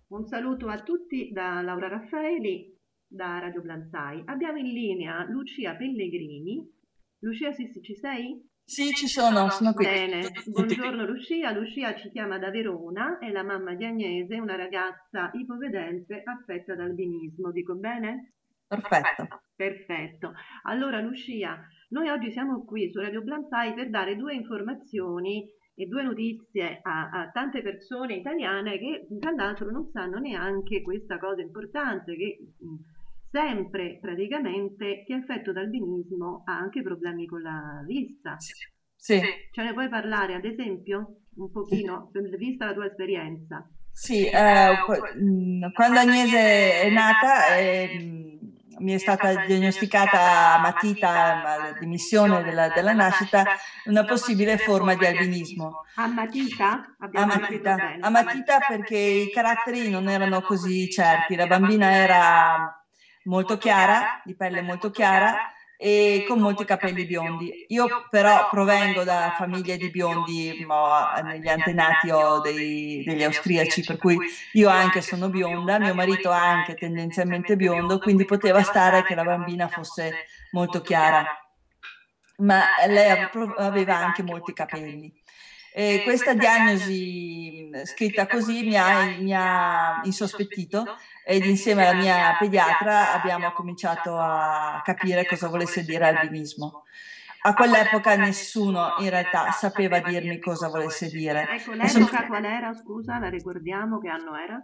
Un saluto a tutti da Laura Raffaeli da Radio Blanzai. Abbiamo in linea Lucia Pellegrini. Lucia, sì, sì, ci sei? Sì, ci sono qui. Bene, buongiorno Lucia. Lucia ci chiama da Verona, è la mamma di Agnese, una ragazza ipovedente affetta da albinismo. Dico bene? Perfetto. Perfetto. Allora Lucia, noi oggi siamo qui su Radio Blanzai per dare due informazioni e due notizie a tante persone italiane che tra l'altro non sanno neanche questa cosa importante che sempre praticamente chi è affetto da albinismo ha anche problemi con la vista. Sì, Ce ne puoi parlare ad esempio un pochino, vista la tua esperienza? sì, quando Agnese è nata mi è stata diagnosticata a matita, alla dimissione della nascita, una possibile forma di albinismo. A matita? Abbiamo capito A bene. matita perché i caratteri non erano così certi. La bambina era molto chiara, di pelle molto chiara e con molti capelli biondi. Io però provengo da famiglie di biondi, negli antenati ho degli austriaci, per cui io anche sono bionda, mio marito anche tendenzialmente biondo, quindi poteva stare che la bambina fosse molto chiara, ma lei aveva anche molti capelli. E questa diagnosi scritta così mi ha insospettito ed insieme alla mia pediatra abbiamo cominciato a capire cosa volesse dire albinismo. A quell'epoca nessuno in realtà sapeva dirmi cosa volesse dire. Ecco, l'epoca qual era? Scusa, la ricordiamo che anno era?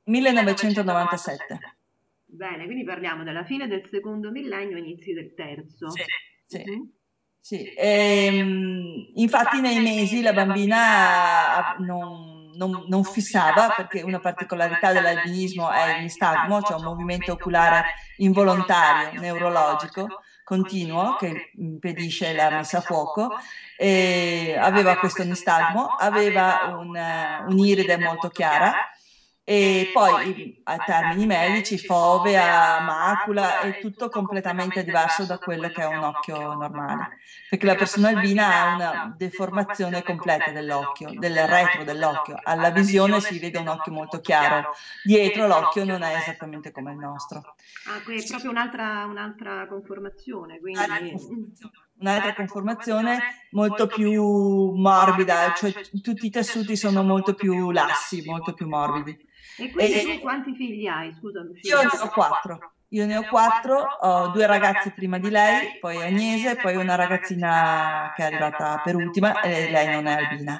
1997. Bene, quindi parliamo della fine del secondo millennio, inizi del terzo. Sì. Mhm. Sì, infatti nei mesi la bambina non fissava perché una particolarità dell'albinismo è il nistagmo, cioè un movimento oculare involontario, neurologico, continuo, che impedisce la messa a fuoco. E aveva questo nistagmo, aveva un'iride molto chiara e poi a termini medici, fovea, macula, è tutto completamente diverso da quello che è un occhio normale, perché la persona albina ha una deformazione completa dell'occhio, del retro dell'occhio. Alla visione si vede un occhio molto chiaro, dietro l'occhio non è esattamente come il nostro. Ah, qui è proprio un'altra conformazione, Un'altra quindi un'altra conformazione molto più morbida, cioè tutti i tessuti sono molto più lassi, molto più morbidi. E quindi tu E quanti figli hai? Scusa io Lucia. ne ho quattro. Io ne ho quattro, ho due ragazze prima di lei, poi Agnese, poi una ragazzina che è arrivata per ultima e lei non è albina.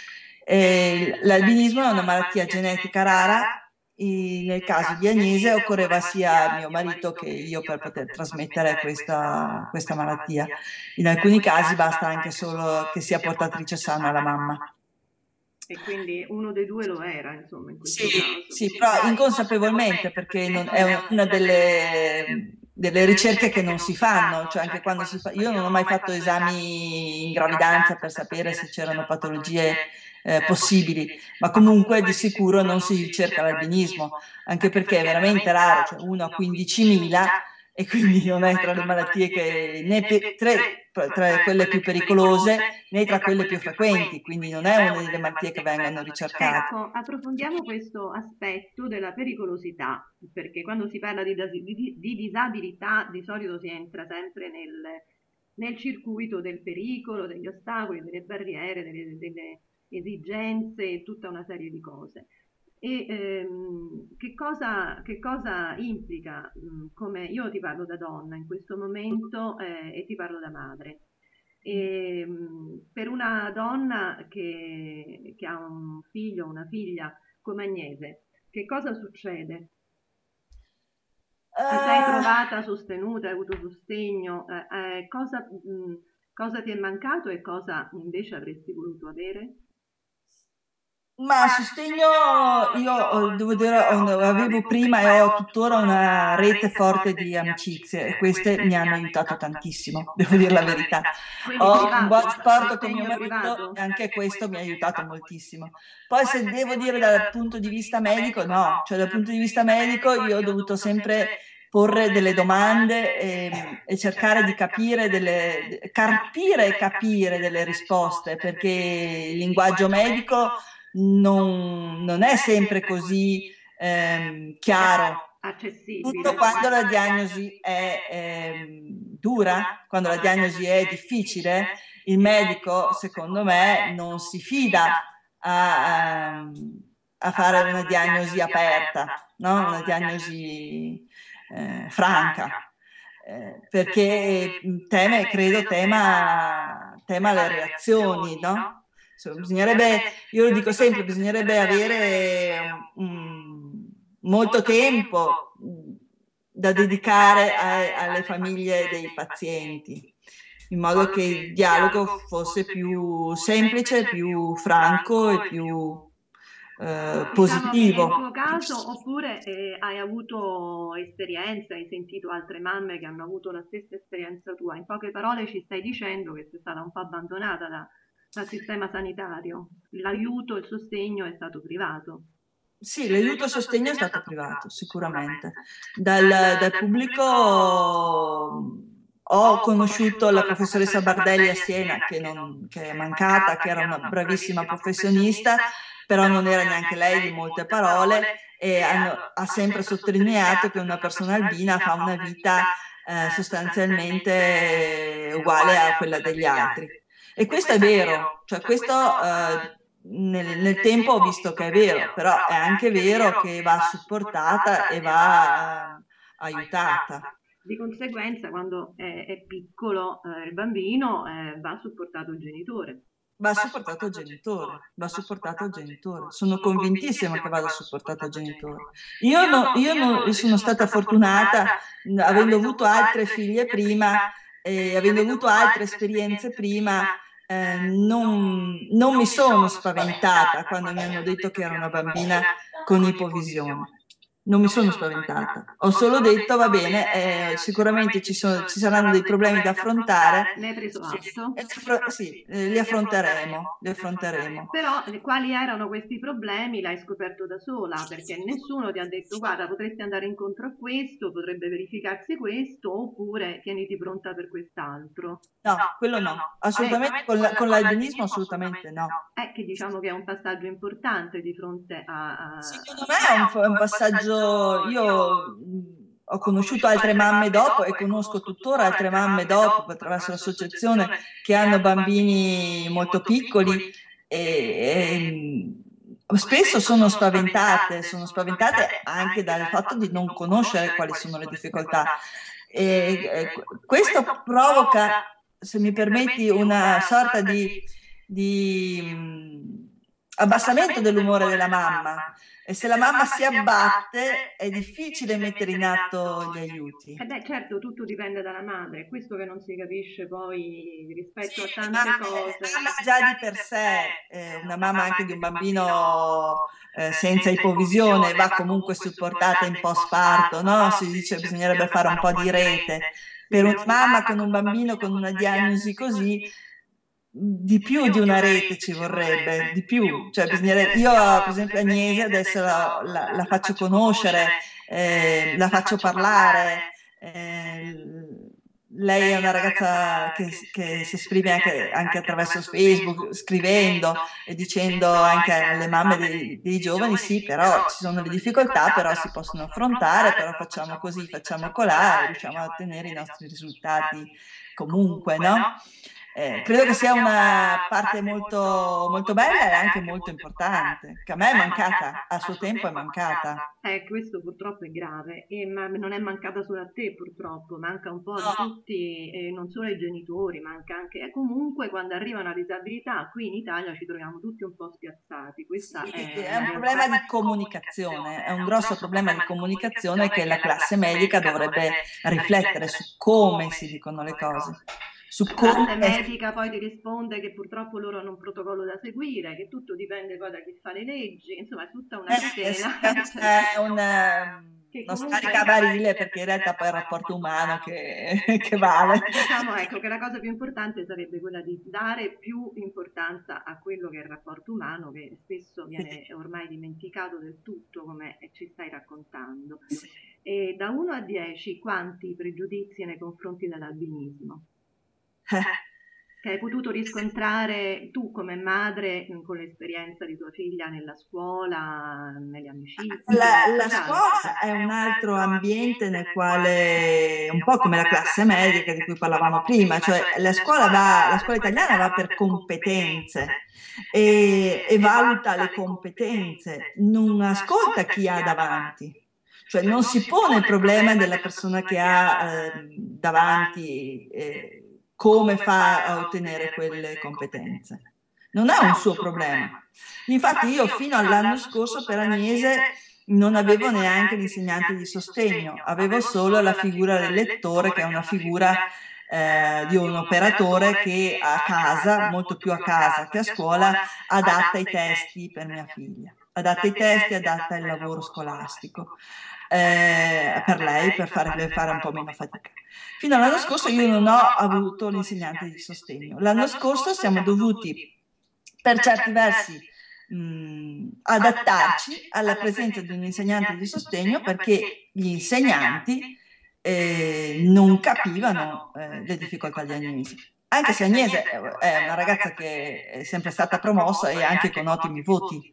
E l'albinismo è una malattia genetica rara. Nel caso di Agnese occorreva sia mio marito che io per poter trasmettere questa malattia. In alcuni casi basta anche solo che sia portatrice sana la mamma. E quindi uno dei due lo era, insomma, in Sì, questo caso. sì, però inconsapevolmente perché è una delle ricerche che non si fanno, cioè anche quando si fa, io non ho mai fatto esami in gravidanza per sapere se c'erano patologie possibili, ma comunque di sicuro non si ricerca l'albinismo, anche perché è veramente raro, cioè 1 a 15.000 e quindi non è tra le malattie che tra quelle più pericolose né tra quelle più frequenti, quindi non è una delle malattie che vengono ricercate. Ecco, approfondiamo questo aspetto della pericolosità, perché quando si parla di disabilità di solito si entra sempre nel circuito del pericolo, degli ostacoli, delle barriere, delle esigenze e tutta una serie di cose. E che cosa implica, come io ti parlo da donna in questo momento e ti parlo da madre. Per una donna che ha un figlio o una figlia come Agnese, che cosa succede? Ti sei Uh, trovata sostenuta, hai avuto sostegno? Cosa ti è mancato e cosa invece avresti voluto avere? Ma sostegno, io devo dire, avevo prima e ho tuttora una rete forte di amicizie e queste mi hanno aiutato tantissimo, devo dire la verità. Quindi Ho un buon privato, rapporto con mio sostegno marito privato? e anche questo mi ha aiutato moltissimo. Poi se devo dire dal punto di vista medico, no, cioè dal punto di vista medico io ho dovuto sempre porre delle domande e cercare di capire carpire e capire delle risposte, perché il linguaggio medico non è sempre così chiaro. accessibile. Tutto quando la diagnosi è dura, quando la diagnosi è difficile, il medico, secondo me, non si fida a fare una diagnosi aperta, no? Una diagnosi franca, perché tema le reazioni, no? Bisognerebbe, io lo dico sempre, bisognerebbe avere molto tempo da dedicare alle famiglie dei pazienti, in modo che il dialogo fosse più semplice, più franco e più positivo. Nel tuo caso, oppure hai avuto esperienza, hai sentito altre mamme che hanno avuto la stessa esperienza tua? In poche parole ci stai dicendo che sei stata un po' abbandonata dal sistema sanitario, l'aiuto, il sostegno è stato privato. Sì, l'aiuto e sostegno è stato privato, sicuramente. Dal pubblico ho conosciuto la professoressa Bardelli a Siena, che è mancata, che era una bravissima professionista, però non era neanche lei di molte parole, e ha sempre sottolineato che una persona albina fa una vita sostanzialmente uguale a quella degli altri. E questo è vero, cioè questo nel tempo ho visto che è vero, però è anche vero che va supportata e va aiutata. Di conseguenza, quando è piccolo il bambino va supportato il genitore. Va supportato il genitore, va supportato il genitore. Sono convintissima che vada supportato il genitore. Io sono stata fortunata, avendo avuto altre figlie prima e avendo avuto altre esperienze prima, non mi sono spaventata quando mi hanno detto che era una bambina con ipovisione. Non mi sono spaventata, ho solo detto va bene, sicuramente ci saranno dei problemi da affrontare. Ne hai preso atto? Sì, li affronteremo, li affronteremo. Però quali erano questi problemi l'hai scoperto da sola, perché nessuno ti ha detto guarda potresti andare incontro a questo, potrebbe verificarsi questo, oppure tieniti pronta per quest'altro. No, quello no, assolutamente con l'albinismo assolutamente no. Che diciamo che è un passaggio importante di fronte Secondo me è un passaggio, io ho conosciuto altre mamme dopo e conosco tuttora altre mamme dopo attraverso l'associazione che hanno bambini molto piccoli e spesso sono spaventate anche dal fatto di non conoscere quali sono le difficoltà. Questo provoca, se mi permetti, una sorta di abbassamento dell'umore della mamma. E se la mamma si abbatte è difficile mettere in atto gli aiuti. beh, certo, tutto dipende dalla madre, è questo che non si capisce poi rispetto a Sì, tante cose. la mamma già di per sé, una mamma anche di un bambino senza ipovisione va comunque supportata in post-parto, no? Si dice che bisognerebbe fare un po' di rete. Per una mamma con un bambino con una diagnosi così, di più di una rete ci vorrebbe, di più. Cioè, io, per esempio, Agnese adesso la faccio conoscere, la faccio parlare. Lei è una ragazza che si esprime anche attraverso Facebook, scrivendo e dicendo anche alle mamme dei giovani, sì, però ci sono le difficoltà, però si possono affrontare, però facciamo così, facciamo colà e riusciamo a ottenere i nostri risultati comunque, no? Credo che sia una parte molto, molto bella e anche molto importante, che a me è mancata, a suo tempo è mancata. Questo purtroppo è grave, ma non è mancata solo a te purtroppo, manca un po' a No, tutti, non solo ai genitori, manca anche, comunque quando arriva una disabilità, qui in Italia ci troviamo tutti un po' spiazzati, questa sì, è è la un realtà. problema di comunicazione, è un grosso problema di comunicazione che la classe medica dovrebbe riflettere su come si dicono le cose, su La classe come... medica poi ti risponde che purtroppo loro hanno un protocollo da seguire, che tutto dipende poi da chi fa le leggi, insomma è tutta una catena È che uno comunque scaricabarile perché in realtà poi è il rapporto umano che vale. diciamo ecco che la cosa più importante sarebbe quella di dare più importanza a quello che è il rapporto umano che spesso viene ormai dimenticato del tutto come ci stai raccontando. E da 1 a 10 quanti pregiudizi nei confronti dell'albinismo? che hai potuto riscontrare tu come madre con l'esperienza di tua figlia nella scuola, nelle amicizie in La generale. scuola è un altro ambiente nel quale, un po' come la classe medica di cui parlavamo prima, cioè la scuola italiana va per competenze e valuta le competenze, non ascolta chi ha davanti. Cioè non si pone il problema della persona che ha davanti, come fa a ottenere quelle competenze. Non è un suo problema. Infatti io fino all'anno scorso per Agnese non avevo neanche l'insegnante di sostegno, avevo solo la figura del lettore, che è una figura di un operatore che a casa, molto più a casa che a scuola, adatta i testi per mia figlia, adatta i testi, adatta il lavoro scolastico per lei, per fare un po' meno fatica. Fino all'anno scorso io non ho avuto l'insegnante di sostegno. L'anno scorso siamo dovuti, per certi versi, adattarci alla presenza di un insegnante di sostegno perché gli insegnanti non capivano le difficoltà di Agnese. Anche se Agnese è una ragazza che è sempre stata promossa e anche con ottimi voti.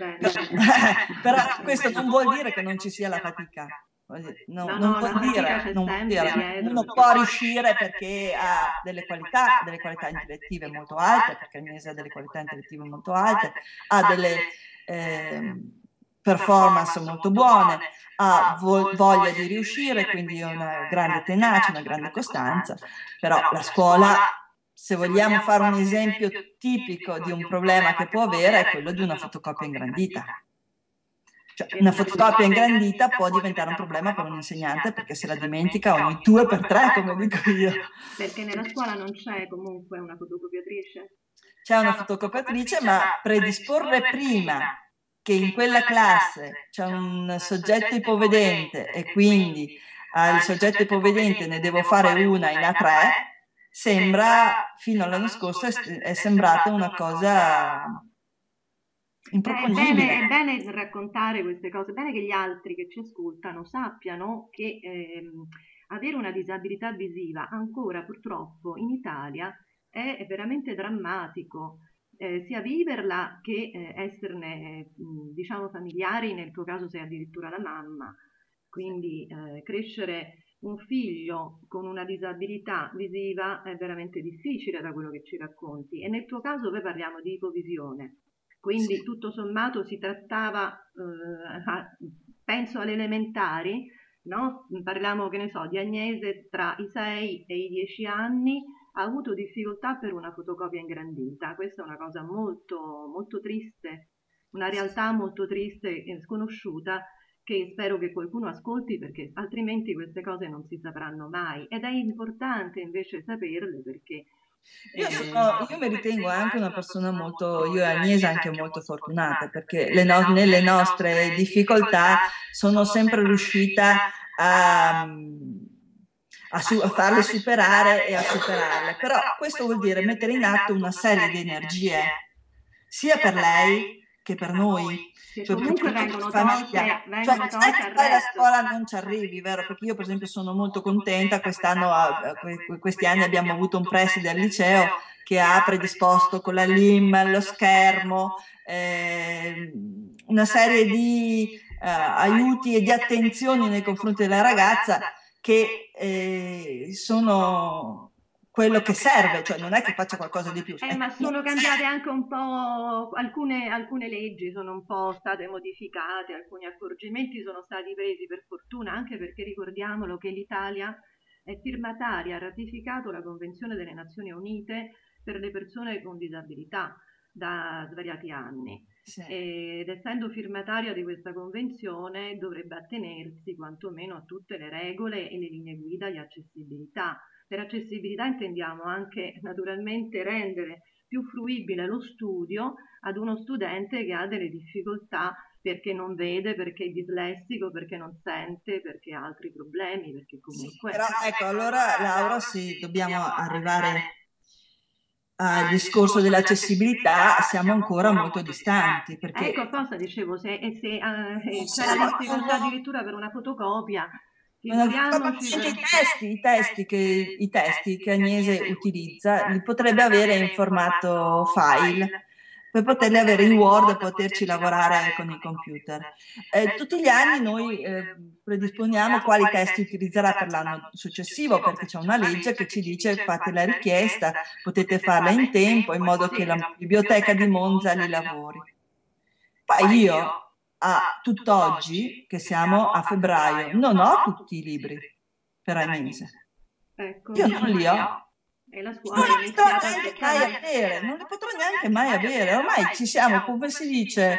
Però questo non vuol dire che non ci sia la fatica. Non vuol dire, uno può riuscire perché ha delle qualità intellettive molto alte, perché Agnese ha delle qualità intellettive molto alte, ha delle performance molto buone, ha voglia di riuscire, quindi una grande tenacia, una grande costanza, però la scuola, se vogliamo fare un esempio tipico di un problema che può avere, è quello di una fotocopia ingrandita. Cioè, una fotocopia ingrandita può diventare un problema per un insegnante perché se la dimentica ogni 2x3, come dico io. Perché nella scuola non c'è comunque una fotocopiatrice? C'è una fotocopiatrice, ma predisporre prima che in quella classe c'è un soggetto ipovedente e quindi al soggetto ipovedente ne devo fare una in A3, sembra, fino all'anno scorso è sembrata una cosa improponibile. È bene raccontare queste cose, è bene che gli altri che ci ascoltano sappiano che avere una disabilità visiva ancora purtroppo in Italia è veramente drammatico, sia viverla che esserne diciamo familiari, nel tuo caso sei addirittura la mamma, quindi crescere un figlio con una disabilità visiva è veramente difficile da quello che ci racconti e nel tuo caso poi parliamo di ipovisione. Quindi tutto sommato si trattava, penso alle elementari, no? Parliamo, che ne so, di Agnese tra i 6 e i 10 anni, ha avuto difficoltà per una fotocopia ingrandita. Questa è una cosa molto, molto triste, una realtà molto triste e sconosciuta che spero che qualcuno ascolti perché altrimenti queste cose non si sapranno mai. Ed è importante invece saperle perché io mi ritengo anche una persona molto, io e Agnese anche molto fortunata perché nelle nostre difficoltà sono sempre riuscita a farle superare e a superarle, però questo vuol dire mettere in atto una serie di energie sia per lei che per noi. Che comunque vengono tolte non è che poi la scuola non ci arrivi, vero? Perché io per esempio sono molto contenta, quest'anno, questi anni abbiamo avuto un preside al liceo che ha predisposto con la LIM, lo schermo, una serie di aiuti e di attenzioni nei confronti della ragazza che sono quello che serve, cioè non è che faccia qualcosa di più. Ma sono cambiate anche un po', alcune leggi sono un po' state modificate, alcuni accorgimenti sono stati presi per fortuna, anche perché ricordiamolo che l'Italia è firmataria, ha ratificato la Convenzione delle Nazioni Unite per le persone con disabilità da svariati anni. Sì. Ed essendo firmataria di questa convenzione dovrebbe attenersi quantomeno a tutte le regole e le linee guida di accessibilità. Per accessibilità intendiamo anche naturalmente rendere più fruibile lo studio ad uno studente che ha delle difficoltà perché non vede, perché è dislessico, perché non sente, perché ha altri problemi, perché comunque... Sì, però ecco, allora Laura, sì, dobbiamo arrivare al discorso dell'accessibilità, siamo ancora molto distanti. Perché ecco apposta dicevo, se c'è la difficoltà addirittura per una fotocopia, Figuriamoci i testi che Agnese utilizza li potrebbe avere in formato file per poterli avere in Word e poterci lavorare con il computer. Tutti gli anni noi predisponiamo quali testi utilizzerà per l'anno successivo, perché c'è una legge che ci dice fate la richiesta, potete farla in tempo in modo che la biblioteca di Monza li lavori. Poi io a tutt'oggi, che siamo a febbraio, non ho tutti i libri per Agnese. Ecco, io non li ho. E la Non scuola li è potrò iniziata a neanche mai cercare. avere, non li potrò neanche mai avere. Ormai ci siamo, come si dice,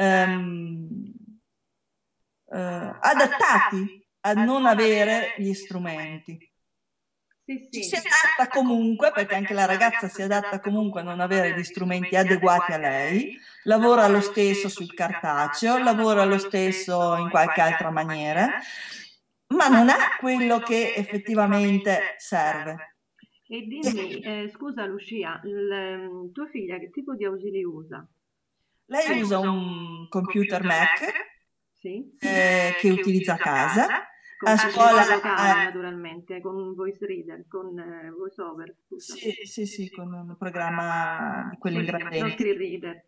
adattati a non avere gli strumenti. Sì, Ci sì. si adatta comunque, perché anche la ragazza si adatta comunque a non avere gli strumenti adeguati a lei, lavora lo stesso sul cartaceo, lavora lo stesso in qualche altra maniera, ma non ha quello che effettivamente serve. E dimmi, scusa Lucia, tua figlia che tipo di ausili usa? Lei usa un computer Mac Sì? che utilizza a casa. Con A scuola computer locale naturalmente, con un voice reader, con voice over, scusa. sì, con un programma di quelli Sì, non ingrandenti. screen reader.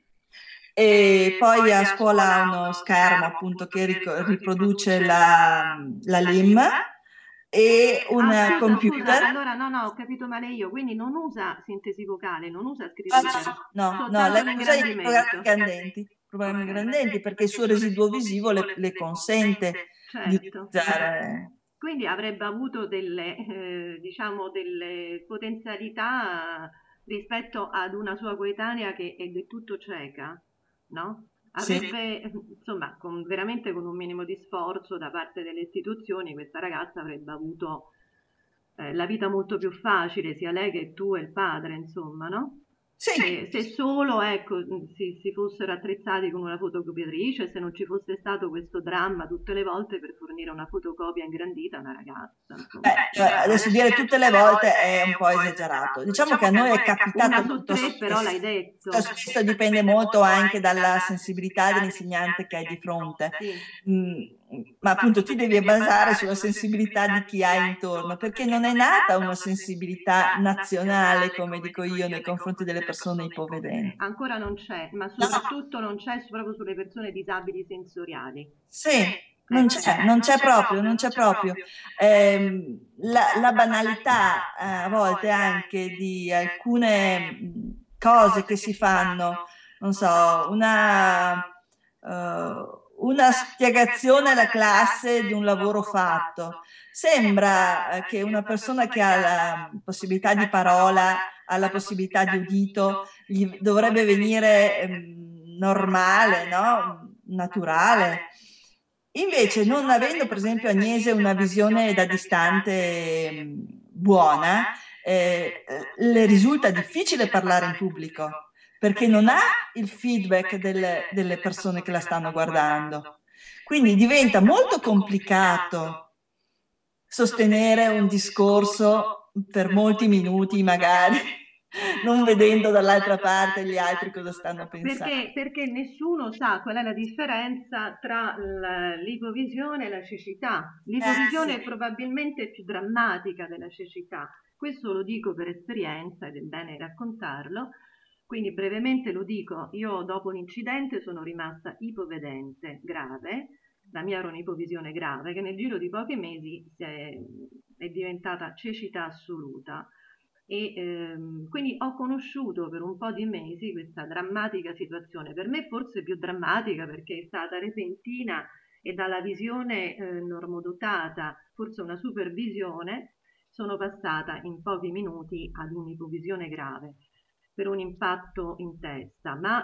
E poi a scuola ha uno schermo appunto che riproduce la LIM e un computer. Scusa, allora no, ho capito male io, quindi non usa sintesi vocale, non usa screen reader, No, soltanto lei usa i l'ingrandimento. programmi ingrandenti perché il suo residuo visivo le consente di Certo. utilizzare. Quindi avrebbe avuto diciamo, delle potenzialità rispetto ad una sua coetanea che è del tutto cieca, no? Avrebbe, insomma, veramente con un minimo di sforzo da parte delle istituzioni, questa ragazza avrebbe avuto la vita molto più facile, sia lei che tu e il padre, insomma, no? Sì. Se solo ecco, si fossero attrezzati con una fotocopiatrice, se non ci fosse stato questo dramma tutte le volte per fornire una fotocopia ingrandita a una ragazza. Adesso dire tutte le volte è un po' esagerato. Diciamo che a noi è capitato una su molto tre, però l'hai detto. spesso dipende molto anche dalla sensibilità dell'insegnante che hai di fronte. Sì. Ma appunto ti devi basare sulla sensibilità di chi hai intorno, perché non è nata una sensibilità nazionale, come dico io, nei confronti delle persone ipovedenti. Ancora non c'è, ma soprattutto non c'è proprio sulle persone disabili sensoriali. Sì, non c'è proprio. La banalità a volte anche di alcune cose che si fanno, non so, una spiegazione alla classe di un lavoro fatto. Sembra che una persona che ha la possibilità di parola, ha la possibilità di udito, gli dovrebbe venire normale, no? Naturale. Invece, non avendo per esempio Agnese una visione da distante buona, le risulta difficile parlare in pubblico perché non ha il feedback delle persone che la stanno guardando. Quindi diventa molto complicato sostenere un discorso per molti minuti magari, non vedendo dall'altra parte gli altri cosa stanno pensando. Perché nessuno sa qual è la differenza tra l'ipovisione e la cecità. L'ipovisione è probabilmente più drammatica della cecità. Questo lo dico per esperienza ed è bene raccontarlo. Quindi brevemente lo dico, io dopo un incidente sono rimasta ipovedente grave, la mia era un'ipovisione grave che nel giro di pochi mesi è diventata cecità assoluta e quindi ho conosciuto per un po' di mesi questa drammatica situazione, per me forse più drammatica perché è stata repentina e dalla visione normodotata, forse una supervisione, sono passata in pochi minuti ad un'ipovisione grave per un impatto in testa, ma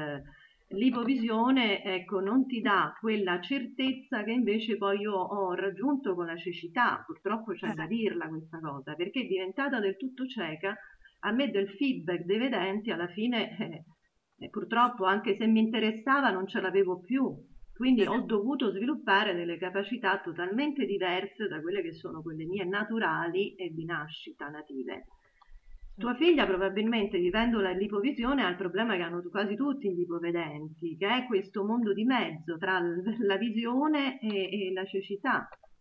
l'ipovisione ecco, non ti dà quella certezza che invece poi io ho raggiunto con la cecità, purtroppo c'è da dirla questa cosa, perché è diventata del tutto cieca, a me del feedback dei vedenti alla fine purtroppo anche se mi interessava non ce l'avevo più, quindi ho dovuto sviluppare delle capacità totalmente diverse da quelle che sono quelle mie naturali e di nascita native. Tua figlia probabilmente vivendo l'ipovisione ha il problema che hanno quasi tutti gli ipovedenti, che è questo mondo di mezzo tra la visione e la cecità.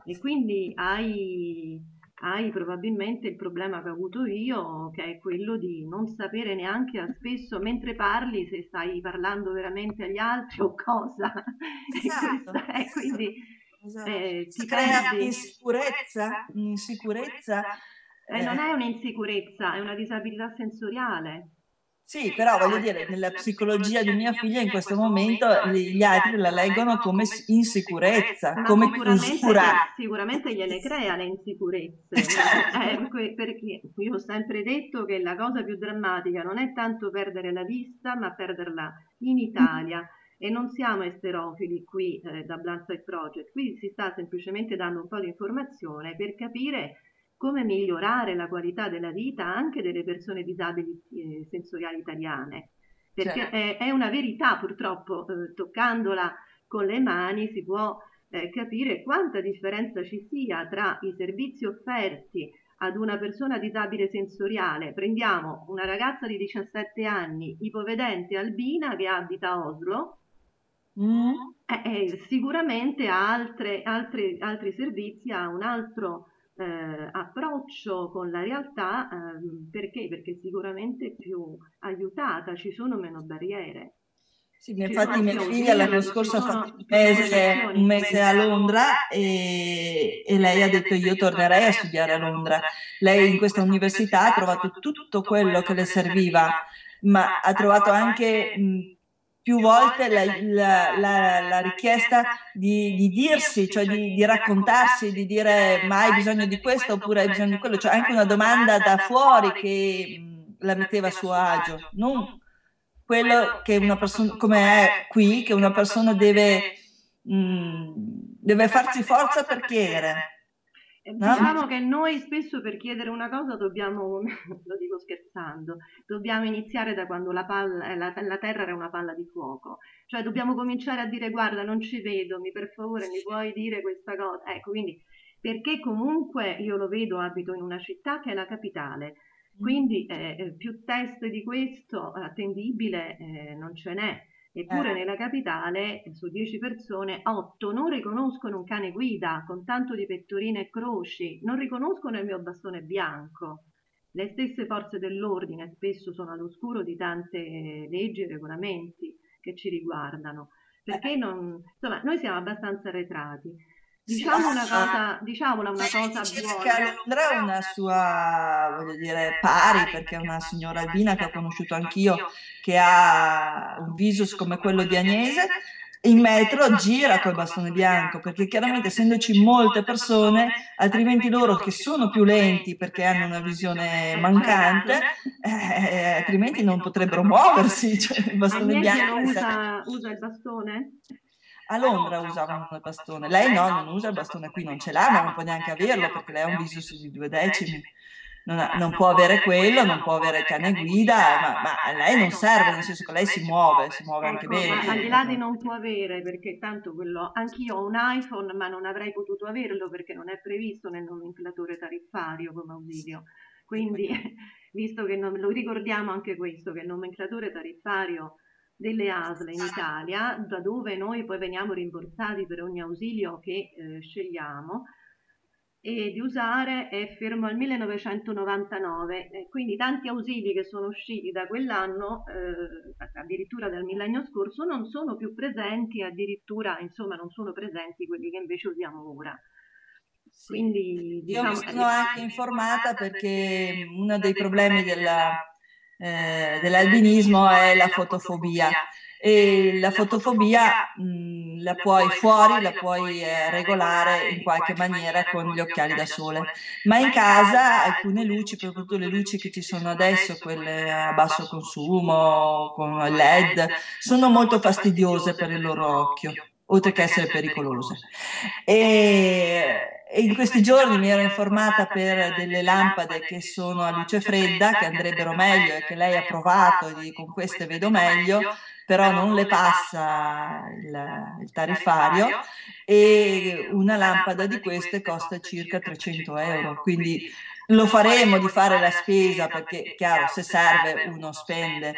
e quindi hai probabilmente il problema che ho avuto io, che è quello di non sapere neanche spesso mentre parli se stai parlando veramente agli altri o cosa. E questo Esatto, è, quindi esatto. ti Crea perdi. un'insicurezza. Non eh, è un'insicurezza, è una disabilità sensoriale. Sì, però voglio dire, nella psicologia di mia figlia in questo momento gli altri la leggono come insicurezza, Ma come chiusura. sicuramente gliele crea le insicurezze, Certo. perché io ho sempre detto che la cosa più drammatica non è tanto perdere la vista, ma perderla in Italia. E non siamo esterofili qui da Blind Side Project, qui si sta semplicemente dando un po' di informazione per capire come migliorare la qualità della vita anche delle persone disabili sensoriali italiane, perché Certo. è una verità purtroppo, toccandola con le mani si può capire quanta differenza ci sia tra i servizi offerti ad una persona disabile sensoriale. Prendiamo una ragazza di 17 anni, ipovedente albina che abita a Oslo, Mm. sicuramente ha altri servizi, ha un altro approccio con la realtà, perché? Perché sicuramente è più aiutata, ci sono meno barriere, Sì, ci infatti sono mia più figlia l'anno ausili, ci scorso ha fatto sono più un informazioni. mese a Londra e lei ha detto io tornerei a studiare a Londra. Lei in questa università ha trovato tutto quello che le serviva, ma ha trovato anche più volte la richiesta di dirsi, cioè di raccontarsi, di dire ma hai bisogno di questo oppure hai bisogno di quello, cioè anche una domanda da fuori che la metteva a suo agio, non quello che una persona, come è qui, che una persona deve farsi forza per chiedere, no? Diciamo che noi spesso per chiedere una cosa dobbiamo, lo dico scherzando, dobbiamo iniziare da quando la terra era una palla di fuoco, cioè dobbiamo cominciare a dire guarda non ci vedo, per favore mi puoi dire questa cosa, ecco quindi perché comunque io lo vedo, abito in una città che è la capitale, quindi più test di questo attendibile non ce n'è. Eppure Eh, nella capitale su 10 persone 8 non riconoscono un cane guida con tanto di pettorine e croci, non riconoscono il mio bastone bianco. Le stesse forze dell'ordine spesso sono all'oscuro di tante leggi e regolamenti che ci riguardano, perché non, insomma, noi siamo abbastanza arretrati. sì, Diciamola una lei cosa dice che a buona. Londra ha una sua, voglio dire, pari, perché è una signora albina che ho conosciuto anch'io, che ha un visus come quello di Agnese, in metro gira col bastone bianco, perché chiaramente essendoci molte persone, altrimenti loro che sono più lenti perché hanno una visione mancante, Certo. altrimenti non potrebbero muoversi, cioè il bastone Agnese bianco lo mi sa che usa il bastone? a Londra usavano il bastone, lei no, non usa il bastone qui, non ce l'ha, ma non può neanche averlo perché lei ha un viso sui 2 decimi. Non può avere quello, non può avere il cane guida, ma a lei non serve, nel senso che lei si muove anche Ecco, ma al di bene. là di non può avere, perché tanto quello, anch'io ho un iPhone, ma non avrei potuto averlo perché non è previsto nel nomenclatore tariffario come ausilio. Quindi, visto che non, lo ricordiamo anche questo, che il nomenclatore tariffario delle ASL in Italia, da dove noi poi veniamo rimborsati per ogni ausilio che scegliamo, e di usare è fermo al 1999, quindi tanti ausili che sono usciti da quell'anno, addirittura dal millennio scorso, non sono più presenti, addirittura insomma non sono presenti quelli che invece usiamo ora. Sì. Quindi Io mi diciamo... sono anche informata perché uno dei problemi dell'albinismo è la fotofobia e la fotofobia la puoi fuori, la puoi regolare in qualche maniera con gli occhiali da sole, ma in casa alcune luci, soprattutto le luci che ci sono adesso, quelle a basso consumo, con LED, sono molto fastidiose per il loro occhio, oltre che essere pericolose. E in questi giorni mi ero informata per delle lampade che sono a luce fredda, che andrebbero meglio e che lei ha provato, e con queste vedo meglio, però non le passa il tariffario e una lampada di queste costa circa 300 euro, quindi lo faremo di fare la spesa perché, chiaro, se serve uno spende,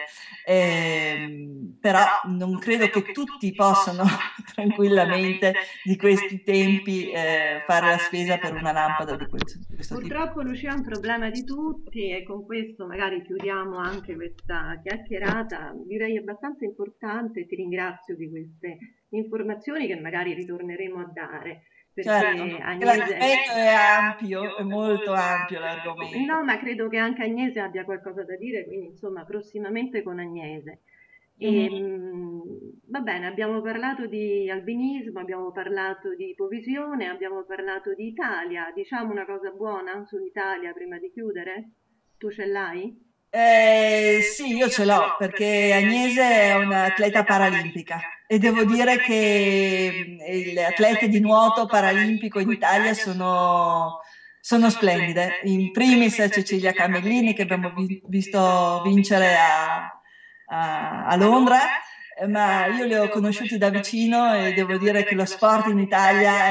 però non credo che tutti possano tranquillamente di questi tempi fare la spesa per una lampada di questo tipo. Purtroppo Lucia è un problema di tutti e con questo magari chiudiamo anche questa chiacchierata, direi abbastanza importante. Ti ringrazio di queste informazioni che magari ritorneremo a dare, Certo, perché perché Agnese... l'argomento è ampio, è molto ampio No, l'argomento. ma credo che anche Agnese abbia qualcosa da dire, quindi insomma prossimamente con Agnese. Mhm. Va bene, abbiamo parlato di albinismo, abbiamo parlato di ipovisione, abbiamo parlato di Italia. Diciamo una cosa buona sull'Italia prima di chiudere? Tu ce l'hai? Sì, io ce l'ho perché Agnese è un'atleta paralimpica e devo dire che le atlete di nuoto paralimpico in Italia sono splendide. In primis Cecilia Camellini che abbiamo visto vincere a Londra, ma io le ho conosciuti da vicino e devo dire che lo sport in Italia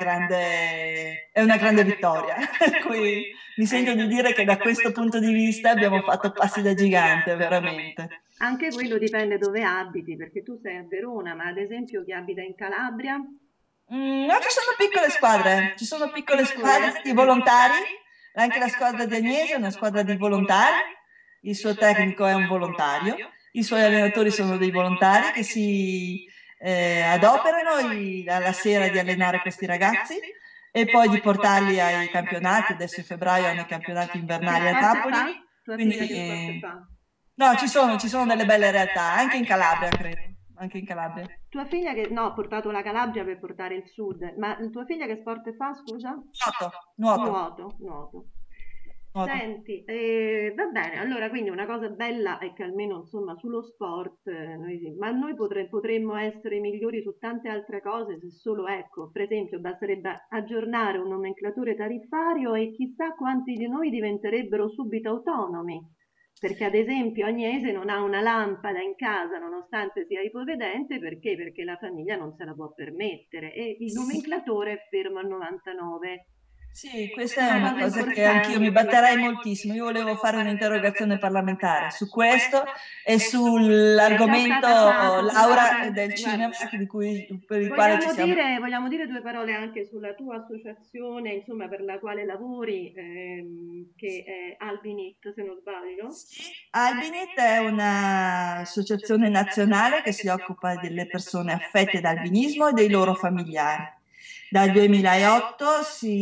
è una grande vittoria. Per cui mi sento di dire che da questo punto di vista abbiamo fatto passi da gigante, veramente. Anche quello dipende dove abiti, perché tu sei a Verona, ma ad esempio chi abita in Calabria? No, ci sono piccole Piccole? squadre di volontari, anche la squadra di Agnese è una squadra di volontari, il suo tecnico è un volontario, i suoi allenatori sono dei volontari che si adoperano alla sera di allenare questi ragazzi e poi di portarli ai campionati. Adesso in febbraio hanno i campionati Che invernali a sport Napoli, fa? Tua quindi figlia che sport fa? no, ci sono delle belle realtà, anche in Calabria credo, anche in Calabria. Tua figlia che... No, ha portato la Calabria per portare il sud, ma tua figlia che sport fa, scusa? Nuoto, nuoto, Nuoto, nuoto. nuoto. Senti, va bene, allora quindi una cosa bella è che almeno insomma sullo sport, ma noi potremmo essere migliori su tante altre cose se solo, ecco, per esempio basterebbe aggiornare un nomenclatore tariffario e chissà quanti di noi diventerebbero subito autonomi, perché ad esempio Agnese non ha una lampada in casa nonostante sia ipovedente, perché? Perché la famiglia non se la può permettere e il nomenclatore è fermo al 99. Sì, questa è Una una cosa cosa che anch'io mi importante. batterei moltissimo. Io volevo fare un'interrogazione parlamentare su questo e sull'argomento È Laura stata, del cinema guarda, per il quale ci siamo. vogliamo dire due parole anche sulla tua associazione, insomma, per la quale lavori, che è Albinit, se non sbaglio. Albinit è un'associazione nazionale che si occupa delle persone affette da albinismo e dei loro familiari. Dal 2008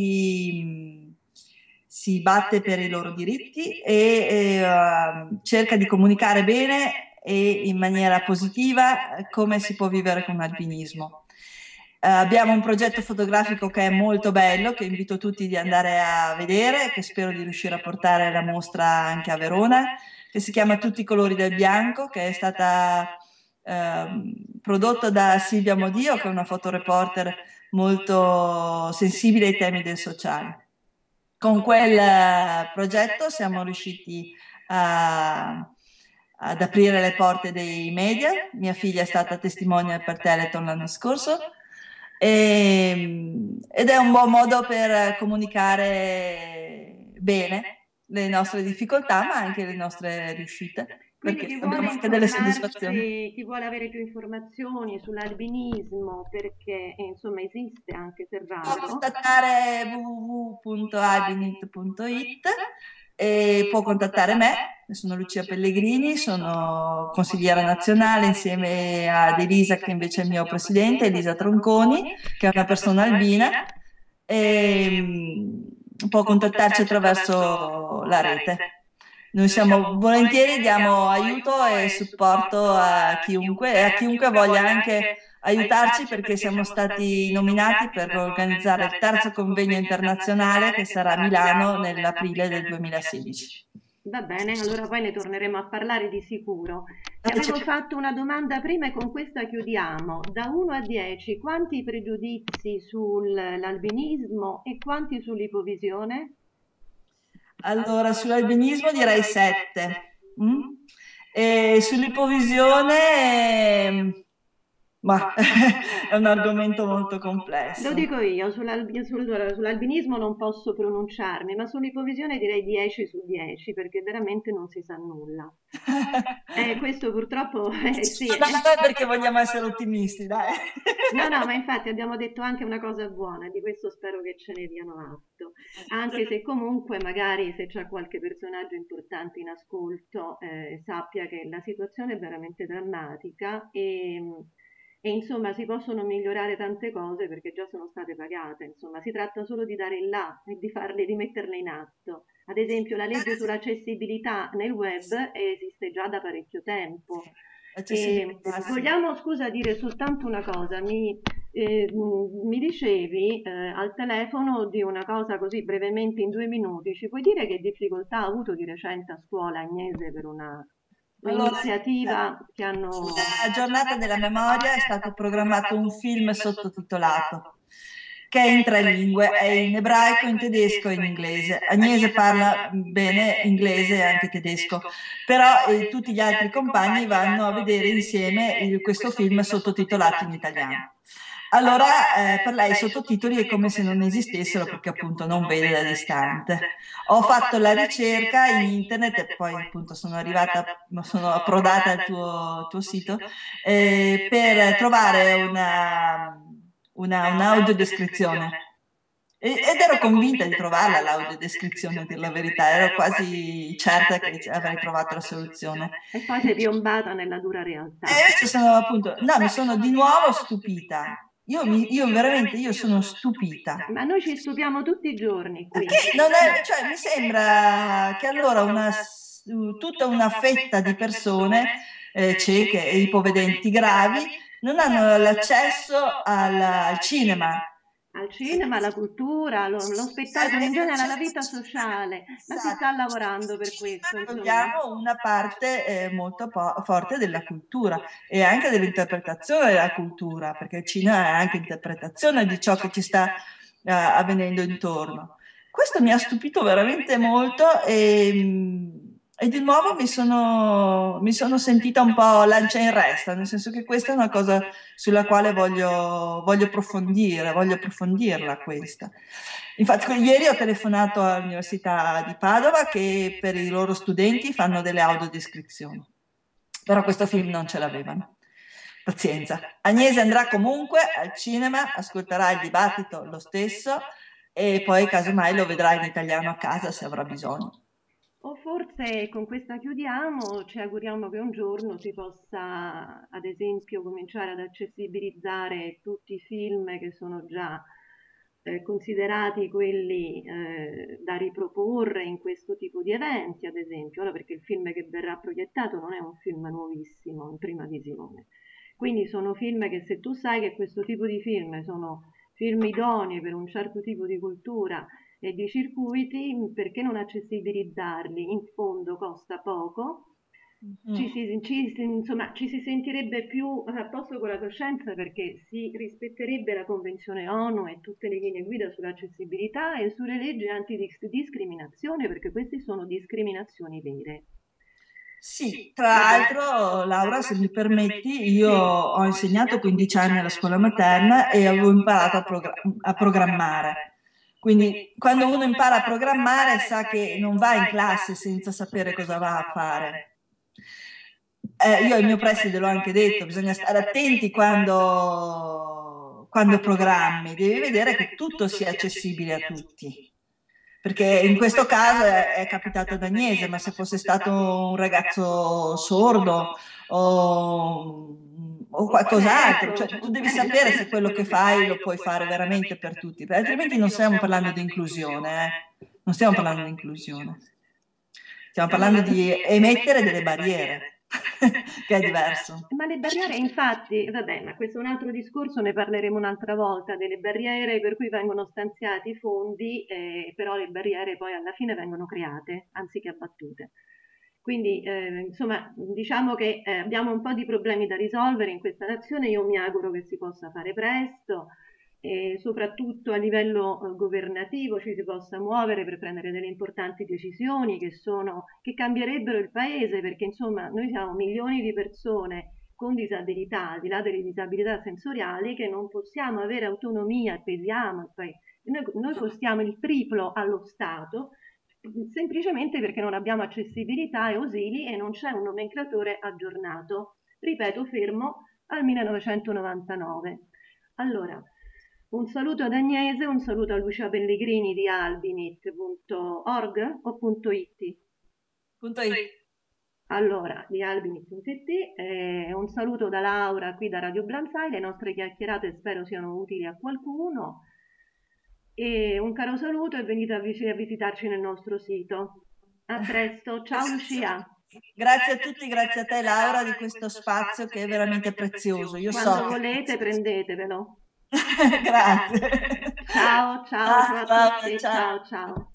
si batte per i loro diritti e cerca di comunicare bene e in maniera positiva come si può vivere con l'albinismo. Abbiamo un progetto fotografico che è molto bello, che invito tutti di andare a vedere, che spero di riuscire a portare alla mostra anche a Verona, che si chiama Tutti i colori del bianco, che è stata prodotto da Silvia Modio, che è una fotoreporter molto sensibile ai temi del sociale. Con quel progetto siamo riusciti ad aprire le porte dei media. Mia figlia è stata testimonial per Teleton l'anno scorso ed è un buon modo per comunicare bene le nostre difficoltà, ma anche le nostre riuscite, Quindi perché abbiamo anche delle soddisfazioni. chi vuole avere più informazioni sull'albinismo, perché insomma esiste anche Può Serraldo. contattare www.albinit.it e può contattare me, sono Lucia Pellegrini, sono consigliera nazionale insieme ad Elisa che invece è il mio presidente, Elisa Tronconi, che è una persona albina, e può contattarci attraverso la rete. Noi siamo volentieri, diamo aiuto e supporto a chiunque e a chiunque voglia anche aiutarci perché siamo stati nominati per organizzare il terzo convegno internazionale che sarà a Milano nell'aprile del 2016. Va bene, allora poi ne torneremo a parlare di sicuro. Ti avevo fatto una domanda prima e con questa chiudiamo. Da 1 a 10, quanti pregiudizi sull'albinismo e quanti sull'ipovisione? Allora, sull'albinismo direi 7. E sull'ipovisione Ma è un argomento molto Lo complesso. dico io, sull'albinismo non posso pronunciarmi, ma sull'ipovisione direi 10 su 10 perché veramente non si sa nulla. Questo purtroppo, sì. No, è perché vogliamo essere ottimisti, dai. No, no, ma infatti abbiamo detto anche una cosa buona, di questo spero che ce ne diano atto, anche se comunque magari se c'è qualche personaggio importante in ascolto sappia che la situazione è veramente drammatica e insomma si possono migliorare tante cose perché già sono state pagate, insomma si tratta solo di dare il là e di farle, di metterle in atto. Ad esempio la legge sull'accessibilità nel web esiste già da parecchio tempo. E Accessibilità, sì. vogliamo, scusa, dire soltanto una cosa. Mi dicevi al telefono di una cosa così brevemente in 2 minuti. Ci puoi dire che difficoltà ha avuto di recente a scuola Agnese per Allora, un'iniziativa che hanno... sulla giornata della memoria è stato programmato un film sottotitolato che è in 3 lingue, è in ebraico, in tedesco e in inglese. Agnese parla bene inglese e anche tedesco, però tutti gli altri compagni vanno a vedere insieme questo film sottotitolato in italiano. Allora, per lei i sottotitoli è come se non esistessero perché appunto non vede da distante. Ho fatto la ricerca in internet e poi appunto sono approdata al tuo sito per trovare un'audiodescrizione. Ed ero convinta di trovarla l'audiodescrizione, a dir la verità, ero quasi certa che avrei trovato la soluzione. E poi sei piombata nella dura realtà. E invece sono appunto, no, mi sono di nuovo stupita. Io veramente, io sono stupita. Ma noi ci stupiamo tutti i giorni qui. Perché non è, cioè, mi sembra che allora tutta una fetta di persone cieche e ipovedenti gravi non hanno l'accesso al cinema. Al cinema, alla cultura, lo spettacolo, in generale alla vita sociale, ma si sta lavorando per questo, insomma. Togliamo una parte molto forte della cultura e anche dell'interpretazione della cultura, perché il cinema è anche interpretazione di ciò che ci sta avvenendo intorno. Questo mi ha stupito veramente molto e di nuovo mi sono sentita un po' lancia in resta, nel senso che questa è una cosa sulla quale voglio approfondirla questa. Infatti, ieri ho telefonato all'Università di Padova che per i loro studenti fanno delle audiodescrizioni, però questo film non ce l'avevano. Pazienza. Agnese andrà comunque al cinema, ascolterà il dibattito lo stesso e poi casomai lo vedrà in italiano a casa se avrà bisogno. O forse con questa chiudiamo, ci auguriamo che un giorno si possa, ad esempio, cominciare ad accessibilizzare tutti i film che sono già considerati quelli da riproporre in questo tipo di eventi, ad esempio, ora perché il film che verrà proiettato non è un film nuovissimo in prima visione. Quindi sono film che se tu sai che questo tipo di film sono film idonei per un certo tipo di cultura e di circuiti, perché non accessibilizzarli? In fondo costa poco, insomma, ci si sentirebbe più a posto con la coscienza perché si rispetterebbe la Convenzione ONU e tutte le linee guida sull'accessibilità e sulle leggi antidiscriminazione, perché queste sono discriminazioni vere. Sì, tra l'altro, Laura, se mi permetti, io ho insegnato 15 anni alla scuola materna e avevo imparato a programmare. Quindi, quando uno impara a programmare, sa che non va in classe senza sapere cosa va a fare. Io al mio preside l'ho anche detto, bisogna stare attenti quando programmi, devi vedere che tutto sia accessibile a tutti. Perché in questo caso è capitato ad Agnese, ma se fosse stato un ragazzo sordo o qualcos'altro, cioè tu devi sapere se quello che fai lo puoi fare veramente per tutti, altrimenti non stiamo parlando di inclusione, non stiamo parlando di inclusione, stiamo parlando di emettere delle barriere, che è diverso. Ma le barriere, infatti, vabbè, ma questo è un altro discorso, ne parleremo un'altra volta, delle barriere per cui vengono stanziati fondi, però le barriere poi alla fine vengono create, anziché abbattute. Quindi, insomma, diciamo che abbiamo un po' di problemi da risolvere in questa nazione, io mi auguro che si possa fare presto e soprattutto a livello governativo ci si possa muovere per prendere delle importanti decisioni che cambierebbero il paese, perché insomma noi siamo milioni di persone con disabilità, al di là delle disabilità sensoriali, che non possiamo avere autonomia, pesiamo, poi noi costiamo il triplo allo Stato, semplicemente perché non abbiamo accessibilità ai ausili e non c'è un nomenclatore aggiornato. Ripeto, fermo al 1999. Allora, un saluto ad Agnese, un saluto a Lucia Pellegrini di albinit.org o .it? .it. Allora, di albinit.it, un saluto da Laura qui da Radio Blanzai, le nostre chiacchierate spero siano utili a qualcuno e un caro saluto e venite a visitarci nel nostro sito. A presto, ciao Lucia! Grazie a tutti, grazie a te Laura di questo spazio che è veramente prezioso. Io Quando so volete prendetevelo. Grazie. Ciao, ciao, ciao a tutti, Ciao. ciao, ciao.